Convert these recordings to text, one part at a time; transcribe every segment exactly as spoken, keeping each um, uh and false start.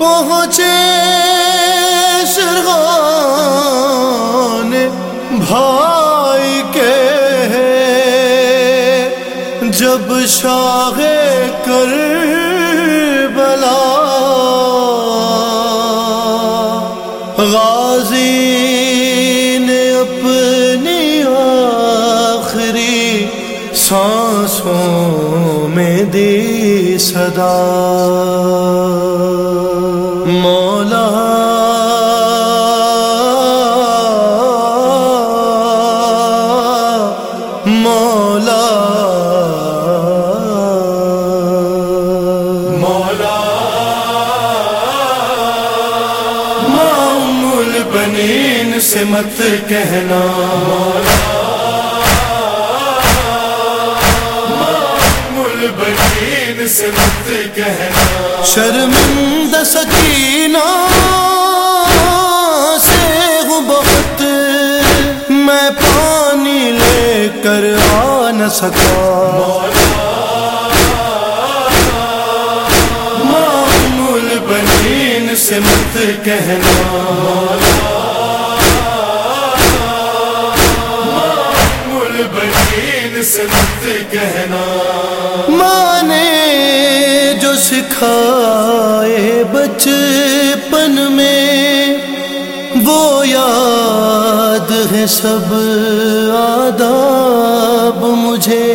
پہنچے سرغان بھائی کے، جب شاہ کربلا غازی نے اپنی آخری سانسوں میں دی صدا، مولا مولا مولا مام البنین سے مت کہنا، مولا مام البنین سے مت کہنا، شرمندہ سکینہ سے ہوں بہت میں پانی لے کر آ نہ سکا، مام البنین سے مت کہنا، مام البنین سے مت کہنا، ماں نے جو سکھائے بچپن میں وہ یاد ہے سب آداب مجھے،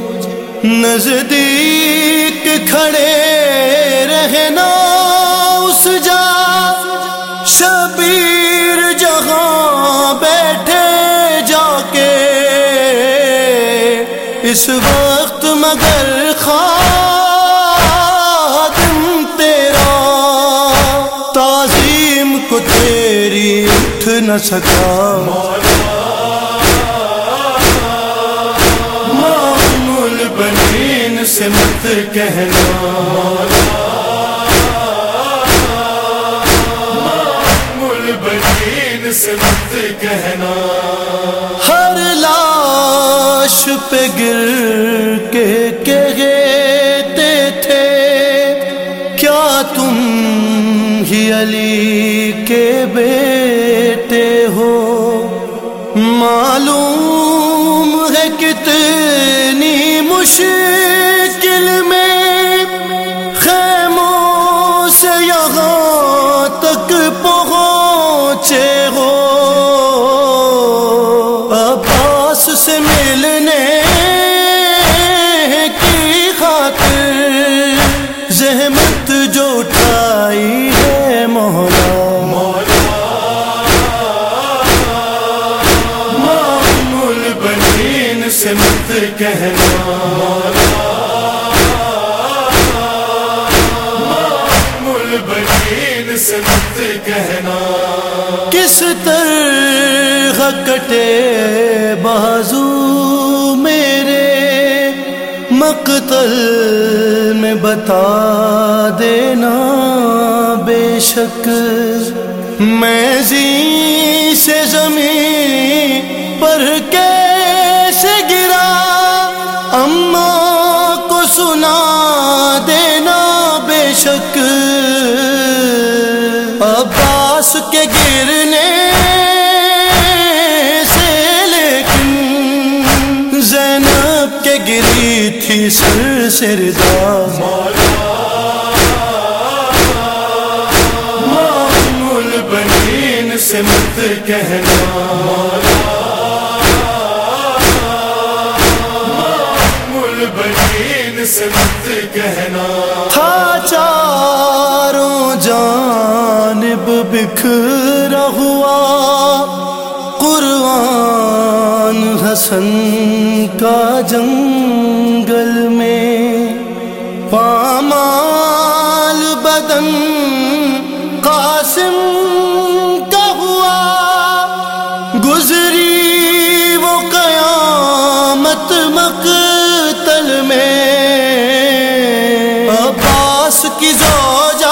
نزدیک کھڑے رہنا اس جا شبیر جہاں بیٹھے جا کے، اس وقت مگر خادم تیرا تعظیم کو تیری اٹھ نہ سکا، مام البنین سے مت کہنا، مام البنین سے مت کہنا، ہر لاش پہ گر کے کہتے تھے کیا تم ہی علی کے بیٹے ہو، معلوم ہے کتنی مشکل میں خیموں سے یہاں تک پہنچے ہو، عباس سے ملنے کی خاطر زحمت جو اٹھائی ہے مولا، مام البنین سے مت کہنا، مام البنین سے مت کہنا، کس طرح کٹے بازو میرے مقتل میں بتا دینا، بے شک میں زین سے زمین پر کیسے گرا اماں کو سنا دینا، بے شک عباس کے گرنے سے لیکن زینب کے گری تھی سر سے رضا، مام البنین سے مت کہنا، مام البنین سے مت کہنا، تھا چاروں جانب بکھرا ہوا قرآن حسن کا جنگل میں، پامال بدن قاسم کا ہوا، گزری وہ قیامت مقتل میں، عباس کی زوجہ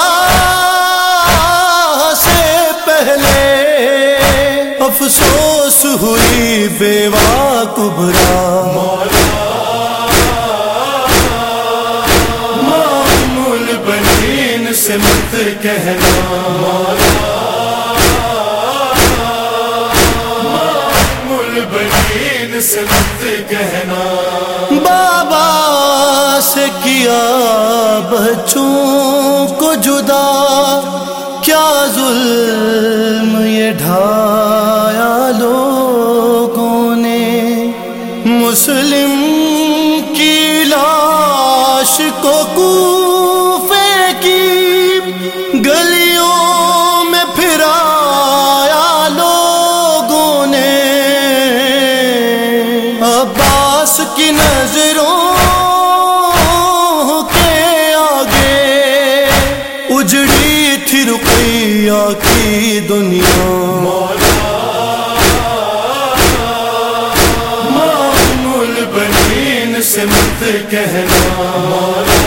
سے پہلے افسوس ہوئی بیوہ کبرا، سے مت کہنا مولا ام البنین سے مت کہنا بابا سے کیا بچوں کو جدا کیا ظلم یہ ڈھایا لوگوں نے مسلم کی لاش کو کوفے کی گلیوں میں پھرایا لوگوں نے عباس کی نظروں کے آگے اجڑی تھی رقیہ کی دنیا مولا ام البنین سے مت کہنا مولا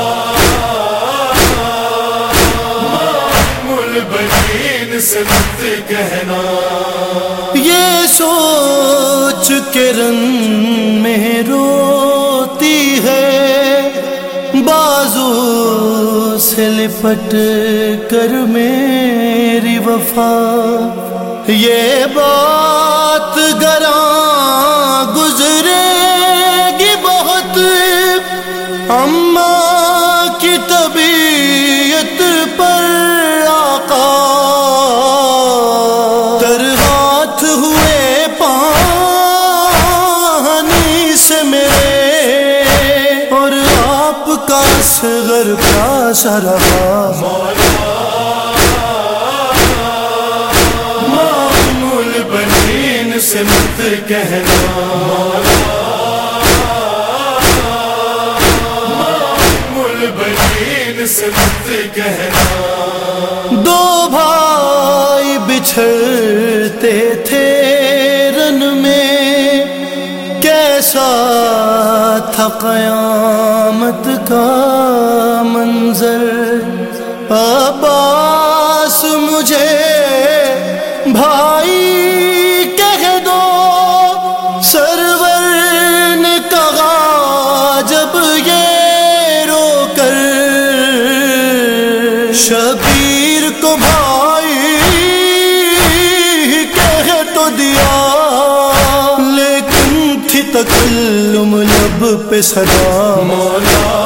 ام البنین سے مت کہنا یہ سوچ کے رن میں روتی ہے بازو سے لپٹ کر میری وفا یہ بات گراں گزرے گی بہت اماں کی طبیعت پر آقا تر ہاتھ ہوئے پانی سے میرے اور آپ کا اصغر پیاسا رہا مولا ام البنین سے مت کہنا مولا ام البنین سے مت کہنا دو بھائی بچھڑتے تھے رن میں کیسا تھا قیامت کا منظر عباس مجھے بھائی کہہ دو سرور نے کہا جب یہ رو کر شبیر کو بھائی کہہ تو دیا لیکن تھی تکلم لب پہ صدا مولا